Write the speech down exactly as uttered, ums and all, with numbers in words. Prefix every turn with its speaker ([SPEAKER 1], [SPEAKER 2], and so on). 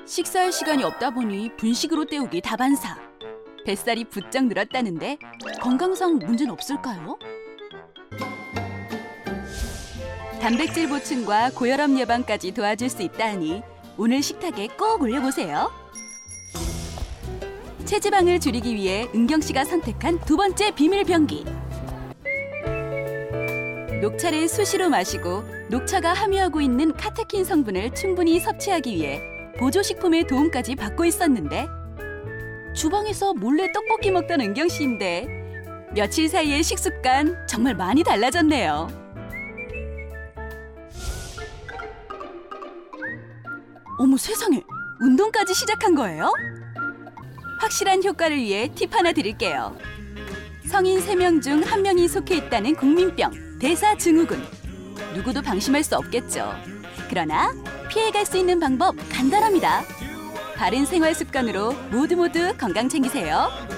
[SPEAKER 1] 식사할 시간이 없다 보니 분식으로 때우기 다반사. 뱃살이 부쩍 늘었다는데 건강상 문제는 없을까요? 단백질 보충과 고혈압 예방까지 도와줄 수 있다니 오늘 식탁에 꼭 올려보세요. 체지방을 줄이기 위해 은경 씨가 선택한 두 번째 비밀 병기. 녹차를 수시로 마시고 녹차가 함유하고 있는 카테킨 성분을 충분히 섭취하기 위해 보조식품의 도움까지 받고 있었는데 주방에서 몰래 떡볶이 먹던 은경 씨인데 며칠 사이의 식습관 정말 많이 달라졌네요. 어머 세상에, 운동까지 시작한 거예요? 확실한 효과를 위해 팁 하나 드릴게요. 성인 세 명 중 한 명이 속해 있다는 국민병, 대사증후군. 누구도 방심할 수 없겠죠. 그러나 피해갈 수 있는 방법 간단합니다. 바른 생활 습관으로 모두 모두 건강 챙기세요.